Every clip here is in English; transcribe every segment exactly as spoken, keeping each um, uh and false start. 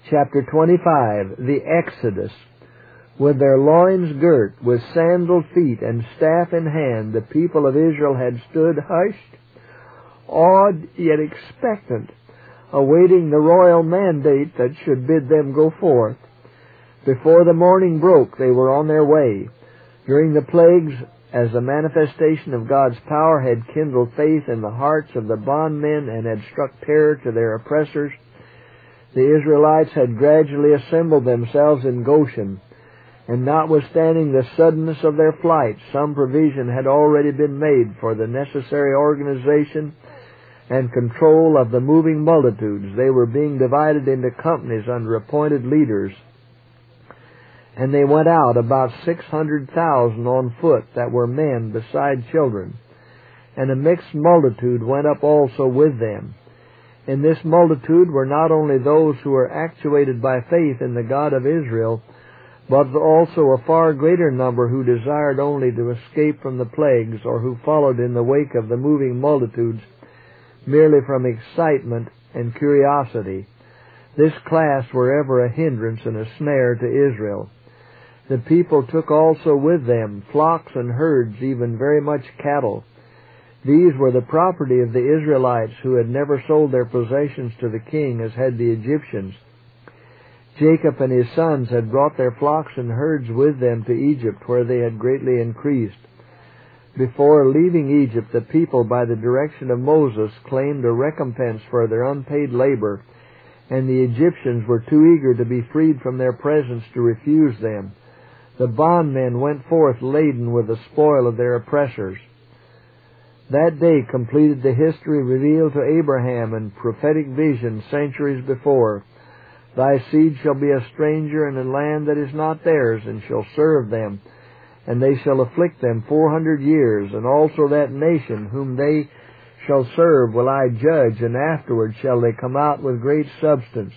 Chapter twenty-five, the Exodus. With their loins girt, with sandaled feet and staff in hand, the people of Israel had stood hushed, awed yet expectant, awaiting the royal mandate that should bid them go forth. Before the morning broke, they were on their way. During the plagues, as the manifestation of God's power had kindled faith in the hearts of the bondmen and had struck terror to their oppressors, the Israelites had gradually assembled themselves in Goshen, and notwithstanding the suddenness of their flight, some provision had already been made for the necessary organization and control of the moving multitudes. They were being divided into companies under appointed leaders, and they went out, about six hundred thousand on foot, that were men beside children. And a mixed multitude went up also with them. In this multitude were not only those who were actuated by faith in the God of Israel, but also a far greater number who desired only to escape from the plagues, or who followed in the wake of the moving multitudes merely from excitement and curiosity. This class were ever a hindrance and a snare to Israel. The people took also with them flocks and herds, even very much cattle. These were the property of the Israelites, who had never sold their possessions to the king as had the Egyptians. Jacob and his sons had brought their flocks and herds with them to Egypt, where they had greatly increased. Before leaving Egypt, the people, by the direction of Moses, claimed a recompense for their unpaid labor, and the Egyptians were too eager to be freed from their presence to refuse them. The bondmen went forth laden with the spoil of their oppressors. That day completed the history revealed to Abraham in prophetic vision centuries before. Thy seed shall be a stranger in a land that is not theirs, and shall serve them, and they shall afflict them four hundred years, and also that nation whom they shall serve will I judge, and afterward shall they come out with great substance.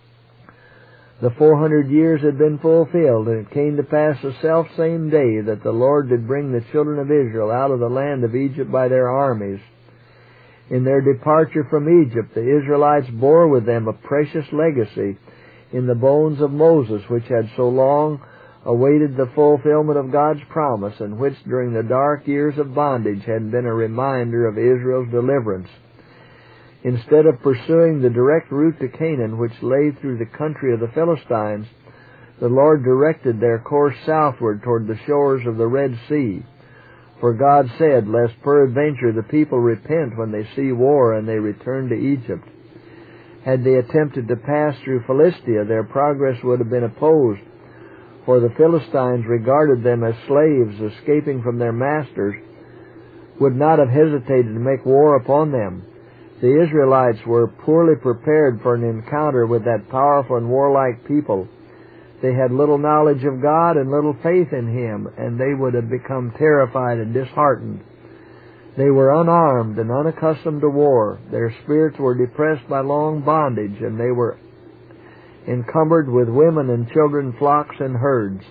The four hundred years had been fulfilled, and it came to pass the selfsame day that the Lord did bring the children of Israel out of the land of Egypt by their armies. In their departure from Egypt, the Israelites bore with them a precious legacy in the bones of Moses, which had so long awaited the fulfillment of God's promise, and which during the dark years of bondage had been a reminder of Israel's deliverance. Instead of pursuing the direct route to Canaan, which lay through the country of the Philistines, the Lord directed their course southward toward the shores of the Red Sea. For God said, lest peradventure the people repent when they see war and they return to Egypt. Had they attempted to pass through Philistia, their progress would have been opposed, for the Philistines regarded them as slaves escaping from their masters, would not have hesitated to make war upon them. The Israelites were poorly prepared for an encounter with that powerful and warlike people. They had little knowledge of God and little faith in Him, and they would have become terrified and disheartened. They were unarmed and unaccustomed to war. Their spirits were depressed by long bondage, and they were encumbered with women and children, flocks and herds.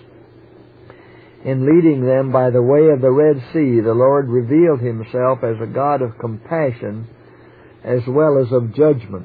In leading them by the way of the Red Sea, the Lord revealed Himself as a God of compassion as well as of judgment.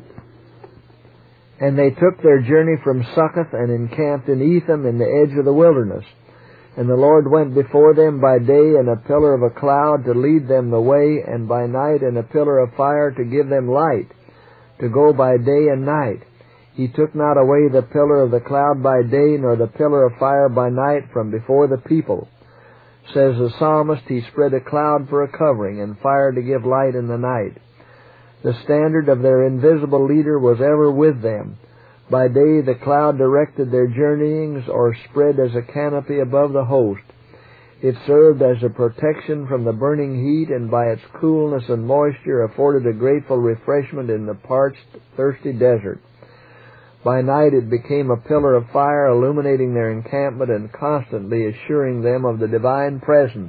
And they took their journey from Succoth and encamped in Etham in the edge of the wilderness. And the Lord went before them by day in a pillar of a cloud to lead them the way, and by night in a pillar of fire to give them light, to go by day and night. He took not away the pillar of the cloud by day, nor the pillar of fire by night from before the people. Says the psalmist, He spread a cloud for a covering, and fire to give light in the night. The standard of their invisible leader was ever with them. By day the cloud directed their journeyings, or spread as a canopy above the host. It served as a protection from the burning heat, and by its coolness and moisture afforded a grateful refreshment in the parched, thirsty desert. By night it became a pillar of fire, illuminating their encampment and constantly assuring them of the divine presence.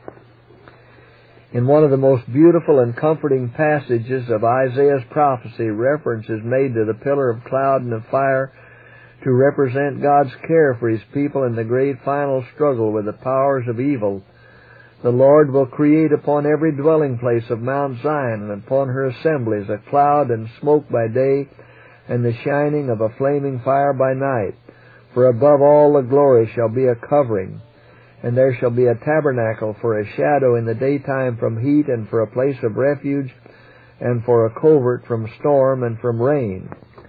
In one of the most beautiful and comforting passages of Isaiah's prophecy, reference is made to the pillar of cloud and of fire to represent God's care for His people in the great final struggle with the powers of evil. The Lord will create upon every dwelling place of Mount Zion and upon her assemblies a cloud and smoke by day, and the shining of a flaming fire by night. For above all the glory shall be a covering, and there shall be a tabernacle for a shadow in the daytime from heat, and for a place of refuge, and for a covert from storm and from rain.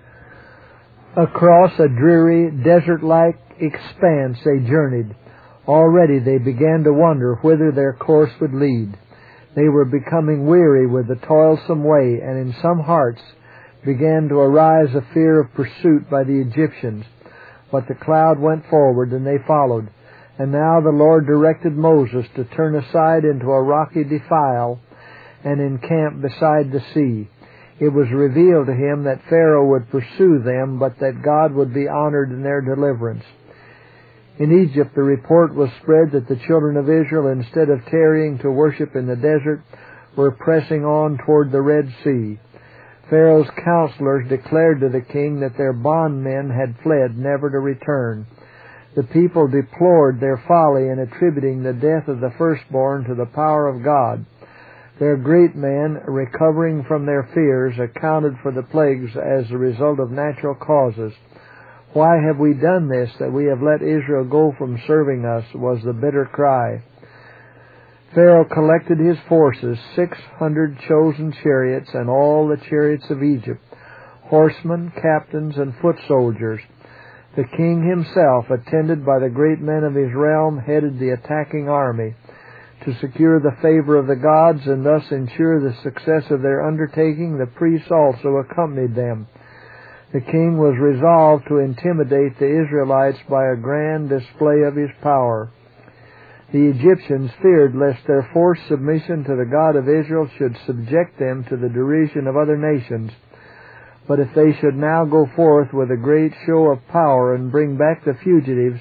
Across a dreary, desert-like expanse they journeyed. Already they began to wonder whither their course would lead. They were becoming weary with the toilsome way, and in some hearts began to arise a fear of pursuit by the Egyptians. But the cloud went forward, and they followed. And now the Lord directed Moses to turn aside into a rocky defile and encamp beside the sea. It was revealed to him that Pharaoh would pursue them, but that God would be honored in their deliverance. In Egypt the report was spread that the children of Israel, instead of tarrying to worship in the desert, were pressing on toward the Red Sea. Pharaoh's counselors declared to the king that their bondmen had fled, never to return. The people deplored their folly in attributing the death of the firstborn to the power of God. Their great men, recovering from their fears, accounted for the plagues as a result of natural causes. "Why have we done this, that we have let Israel go from serving us?" was the bitter cry. Pharaoh collected his forces, six hundred chosen chariots, and all the chariots of Egypt, horsemen, captains, and foot soldiers. The king himself, attended by the great men of his realm, headed the attacking army. To secure the favor of the gods and thus ensure the success of their undertaking, the priests also accompanied them. The king was resolved to intimidate the Israelites by a grand display of his power. The Egyptians feared lest their forced submission to the God of Israel should subject them to the derision of other nations. But if they should now go forth with a great show of power and bring back the fugitives,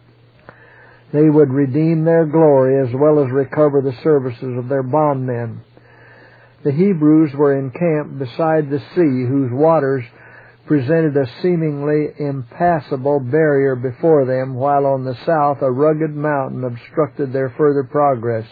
they would redeem their glory as well as recover the services of their bondmen. The Hebrews were encamped beside the sea, whose waters presented a seemingly impassable barrier before them, while on the south a rugged mountain obstructed their further progress.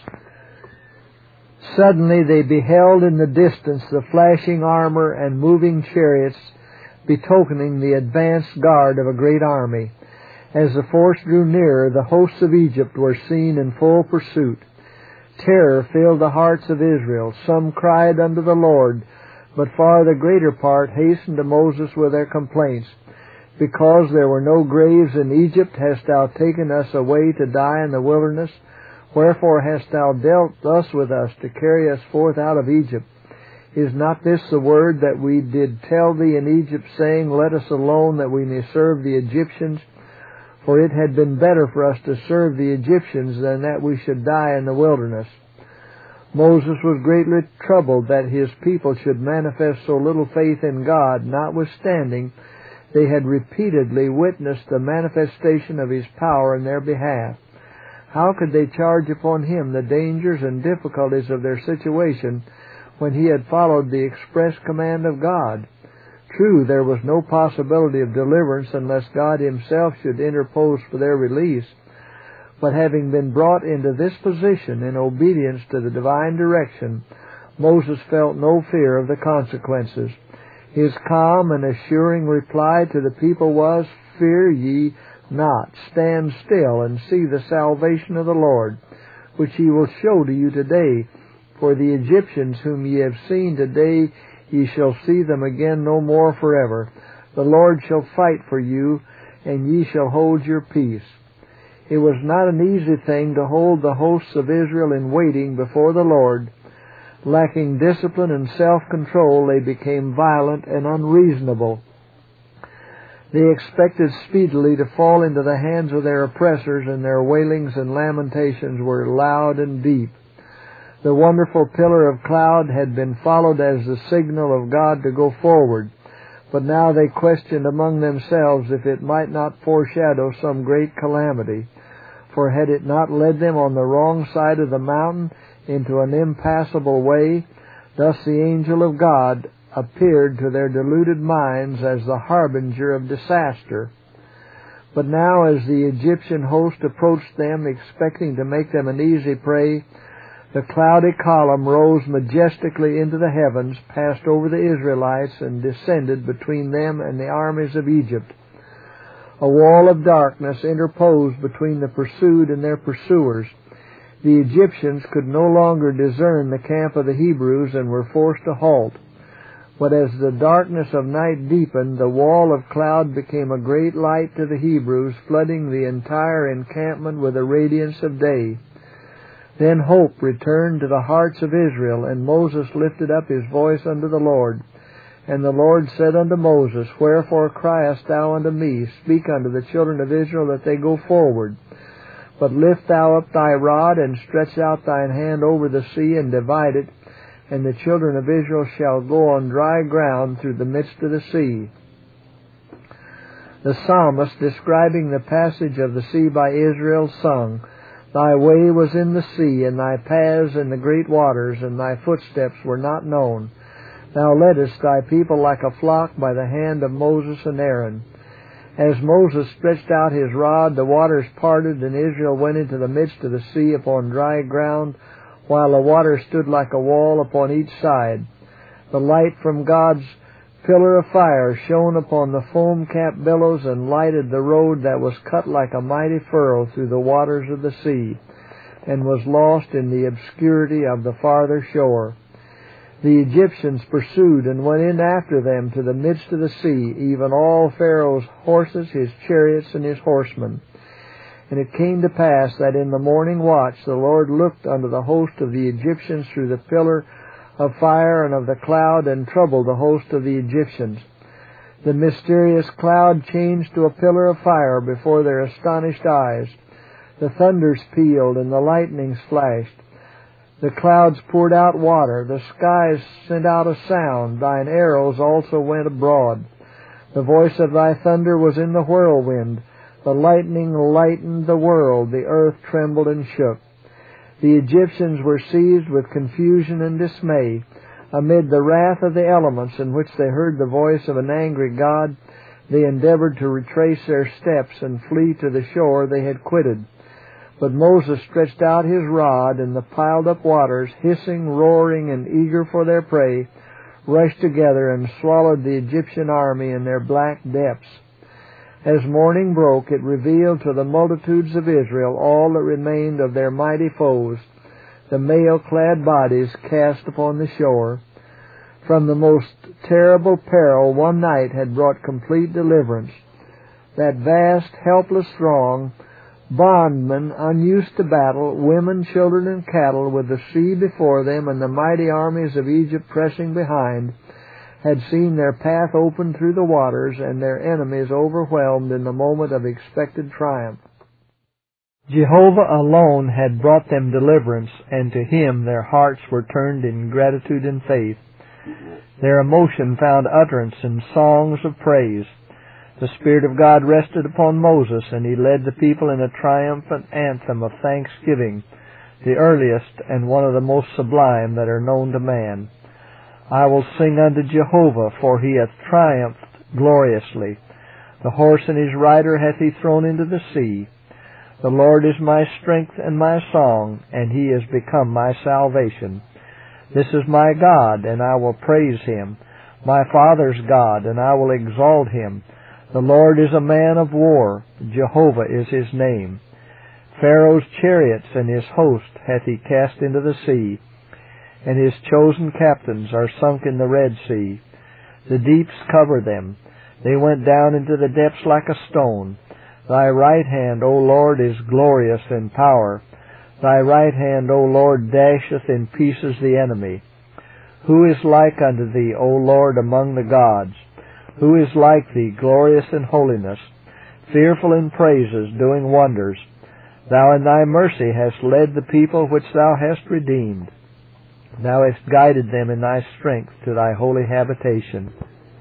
Suddenly they beheld in the distance the flashing armor and moving chariots, betokening the advance guard of a great army. As the force drew nearer, the hosts of Egypt were seen in full pursuit. Terror filled the hearts of Israel. Some cried unto the Lord, but far the greater part hastened to Moses with their complaints. "Because there were no graves in Egypt, hast thou taken us away to die in the wilderness? Wherefore hast thou dealt thus with us, to carry us forth out of Egypt? Is not this the word that we did tell thee in Egypt, saying, Let us alone, that we may serve the Egyptians? For it had been better for us to serve the Egyptians than that we should die in the wilderness." Moses was greatly troubled that his people should manifest so little faith in God, notwithstanding they had repeatedly witnessed the manifestation of his power in their behalf. How could they charge upon him the dangers and difficulties of their situation when he had followed the express command of God? True, there was no possibility of deliverance unless God himself should interpose for their release. But having been brought into this position in obedience to the divine direction, Moses felt no fear of the consequences. His calm and assuring reply to the people was, "Fear ye not. Stand still and see the salvation of the Lord, which he will show to you today. For the Egyptians whom ye have seen today, ye shall see them again no more forever. The Lord shall fight for you, and ye shall hold your peace." It was not an easy thing to hold the hosts of Israel in waiting before the Lord. Lacking discipline and self-control, they became violent and unreasonable. They expected speedily to fall into the hands of their oppressors, and their wailings and lamentations were loud and deep. The wonderful pillar of cloud had been followed as the signal of God to go forward, but now they questioned among themselves if it might not foreshadow some great calamity. For had it not led them on the wrong side of the mountain into an impassable way? Thus the angel of God appeared to their deluded minds as the harbinger of disaster. But now as the Egyptian host approached them, expecting to make them an easy prey, The cloudy column rose majestically into the heavens, passed over the Israelites, and descended between them and the armies of Egypt. A wall of darkness interposed between the pursued and their pursuers. The Egyptians could no longer discern the camp of the Hebrews and were forced to halt. But as the darkness of night deepened, the wall of cloud became a great light to the Hebrews, flooding the entire encampment with the radiance of day. Then hope returned to the hearts of Israel, and Moses lifted up his voice unto the Lord. And the Lord said unto Moses, Wherefore criest thou unto me? Speak unto the children of Israel that they go forward. But lift thou up thy rod, and stretch out thine hand over the sea, and divide it, and the children of Israel shall go on dry ground through the midst of the sea. The psalmist, describing the passage of the sea by Israel, sung, Thy way was in the sea, and thy paths in the great waters, and thy footsteps were not known. Thou leddest thy people like a flock by the hand of Moses and Aaron. As Moses stretched out his rod, the waters parted, and Israel went into the midst of the sea upon dry ground, while the water stood like a wall upon each side. The light from God's pillar of fire shone upon the foam-capped billows and lighted the road that was cut like a mighty furrow through the waters of the sea, and was lost in the obscurity of the farther shore. The Egyptians pursued and went in after them to the midst of the sea, even all Pharaoh's horses, his chariots, and his horsemen. And it came to pass that in the morning watch the Lord looked unto the host of the Egyptians through the pillar of fire and of the cloud, and troubled the host of the Egyptians. The mysterious cloud changed to a pillar of fire before their astonished eyes. The thunders pealed and the lightnings flashed. The clouds poured out water. The skies sent out a sound. Thine arrows also went abroad. The voice of thy thunder was in the whirlwind. The lightning lightened the world. The earth trembled and shook. The Egyptians were seized with confusion and dismay. Amid the wrath of the elements, in which they heard the voice of an angry God, they endeavored to retrace their steps and flee to the shore they had quitted. But Moses stretched out his rod, and the piled-up waters, hissing, roaring, and eager for their prey, rushed together and swallowed the Egyptian army in their black depths. As morning broke, it revealed to the multitudes of Israel all that remained of their mighty foes, the mail-clad bodies cast upon the shore. From the most terrible peril, one night had brought complete deliverance. That vast, helpless throng, bondmen unused to battle, women, children, and cattle, with the sea before them and the mighty armies of Egypt pressing behind, had seen their path opened through the waters and their enemies overwhelmed in the moment of expected triumph. Jehovah alone had brought them deliverance, and to Him their hearts were turned in gratitude and faith. Their emotion found utterance in songs of praise. The Spirit of God rested upon Moses, and he led the people in a triumphant anthem of thanksgiving, the earliest and one of the most sublime that are known to man. I will sing unto Jehovah, for he hath triumphed gloriously. The horse and his rider hath he thrown into the sea. The Lord is my strength and my song, and he is become my salvation. This is my God, and I will praise him, my Father's God, and I will exalt him. The Lord is a man of war. Jehovah is his name. Pharaoh's chariots and his host hath he cast into the sea, and his chosen captains are sunk in the Red Sea. The deeps cover them. They went down into the depths like a stone. Thy right hand, O Lord, is glorious in power. Thy right hand, O Lord, dasheth in pieces the enemy. Who is like unto thee, O Lord, among the gods? Who is like thee, glorious in holiness, fearful in praises, doing wonders? Thou in thy mercy hast led the people which thou hast redeemed. Thou hast guided them in thy strength to thy holy habitation.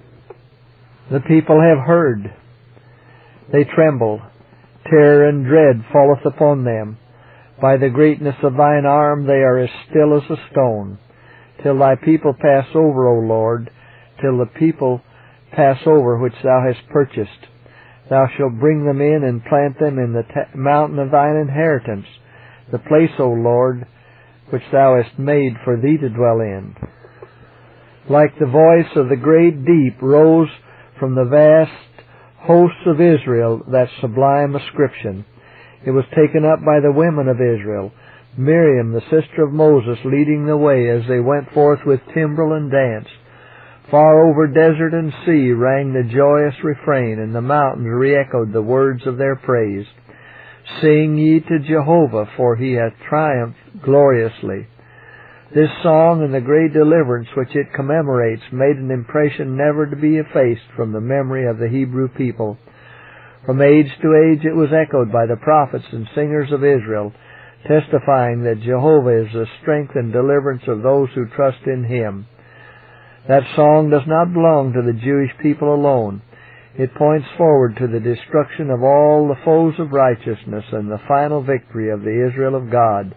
The people have heard. They tremble. Terror and dread falleth upon them. By the greatness of thine arm they are as still as a stone. Till thy people pass over, O Lord, till the people pass over which thou hast purchased. Thou shalt bring them in and plant them in the ta- mountain of thine inheritance, the place, O Lord, which thou hast made for thee to dwell in. Like the voice of the great deep rose from the vast hosts of Israel that sublime ascription. It was taken up by the women of Israel, Miriam, the sister of Moses, leading the way as they went forth with timbrel and dance. Far over desert and sea rang the joyous refrain, and the mountains re-echoed the words of their praise. Sing ye to Jehovah, for he hath triumphed gloriously. This song and the great deliverance which it commemorates made an impression never to be effaced from the memory of the Hebrew people. From age to age it was echoed by the prophets and singers of Israel, testifying that Jehovah is the strength and deliverance of those who trust in him. That song does not belong to the Jewish people alone. It points forward to the destruction of all the foes of righteousness and the final victory of the Israel of God.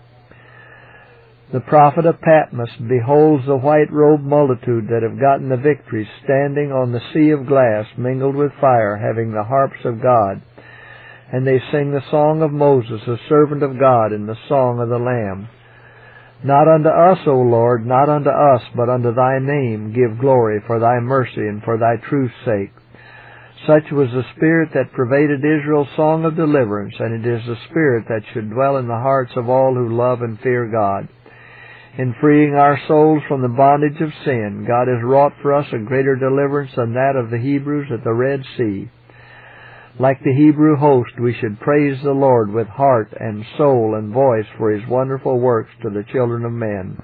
The prophet of Patmos beholds the white-robed multitude that have gotten the victory, standing on the sea of glass mingled with fire, having the harps of God. And they sing the song of Moses, the servant of God, and the song of the Lamb. Not unto us, O Lord, not unto us, but unto thy name give glory for thy mercy and for thy truth's sake. Such was the spirit that pervaded Israel's song of deliverance, and it is the spirit that should dwell in the hearts of all who love and fear God. In freeing our souls from the bondage of sin, God has wrought for us a greater deliverance than that of the Hebrews at the Red Sea. Like the Hebrew host, we should praise the Lord with heart and soul and voice for his wonderful works to the children of men.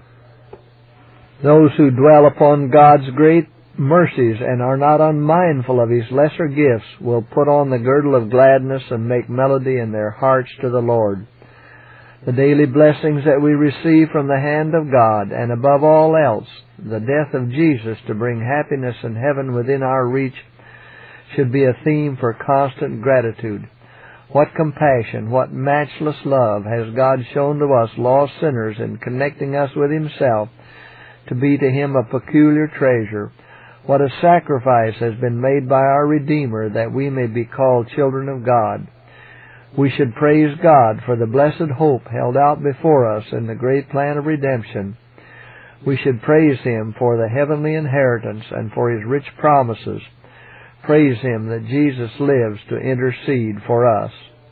Those who dwell upon God's great mercies and are not unmindful of his lesser gifts will put on the girdle of gladness and make melody in their hearts to the Lord. The daily blessings that we receive from the hand of God, and above all else, the death of Jesus to bring happiness and heaven within our reach, should be a theme for constant gratitude. What compassion, what matchless love has God shown to us lost sinners in connecting us with himself to be to him a peculiar treasure. What a sacrifice has been made by our Redeemer that we may be called children of God. We should praise God for the blessed hope held out before us in the great plan of redemption. We should praise him for the heavenly inheritance and for his rich promises. Praise him that Jesus lives to intercede for us.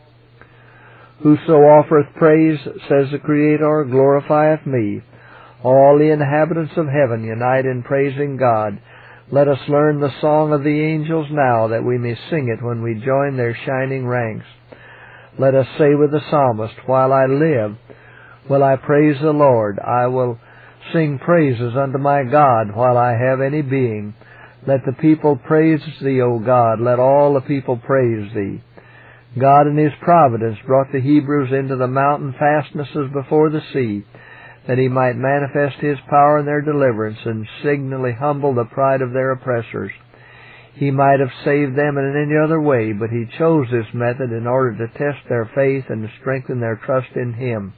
Whoso offereth praise, says the Creator, glorifieth me. All the inhabitants of heaven unite in praising God. Let us learn the song of the angels now, that we may sing it when we join their shining ranks. Let us say with the psalmist, while I live, will I praise the Lord. I will sing praises unto my God while I have any being. Let the people praise thee, O God. Let all the people praise thee. God in his providence brought the Hebrews into the mountain fastnesses before the sea, that he might manifest his power in their deliverance and signally humble the pride of their oppressors. He might have saved them in any other way, but he chose this method in order to test their faith and to strengthen their trust in him.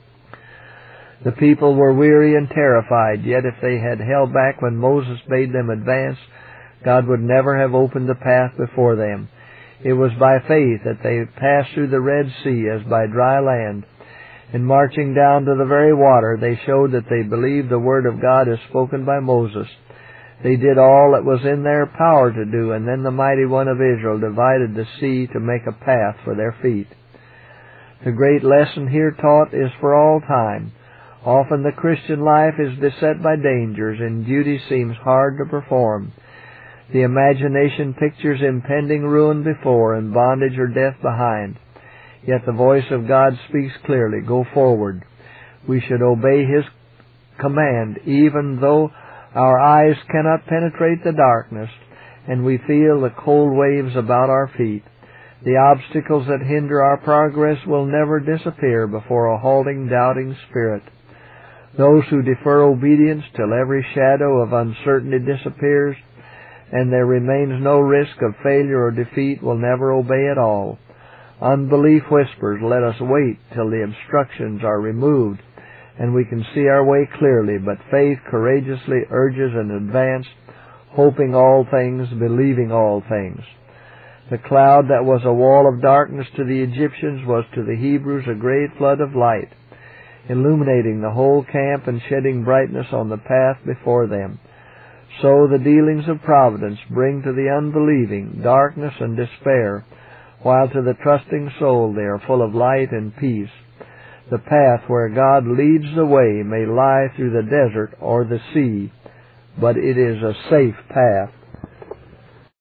The people were weary and terrified, yet if they had held back when Moses bade them advance, God would never have opened the path before them. It was by faith that they passed through the Red Sea as by dry land. In marching down to the very water, they showed that they believed the word of God as spoken by Moses. They did all that was in their power to do, and then the mighty one of Israel divided the sea to make a path for their feet. The great lesson here taught is for all time. Often the Christian life is beset by dangers, and duty seems hard to perform. The imagination pictures impending ruin before, and bondage or death behind. Yet the voice of God speaks clearly, go forward. We should obey his command, even though our eyes cannot penetrate the darkness, and we feel the cold waves about our feet. The obstacles that hinder our progress will never disappear before a halting, doubting spirit. Those who defer obedience till every shadow of uncertainty disappears, and there remains no risk of failure or defeat, will never obey at all. Unbelief whispers, let us wait till the obstructions are removed and we can see our way clearly, but faith courageously urges an advance, hoping all things, believing all things. The cloud that was a wall of darkness to the Egyptians was to the Hebrews a great flood of light. illuminating the whole camp and shedding brightness on the path before them. So the dealings of providence bring to the unbelieving darkness and despair, while to the trusting soul they are full of light and peace. The path where God leads the way may lie through the desert or the sea, but it is a safe path.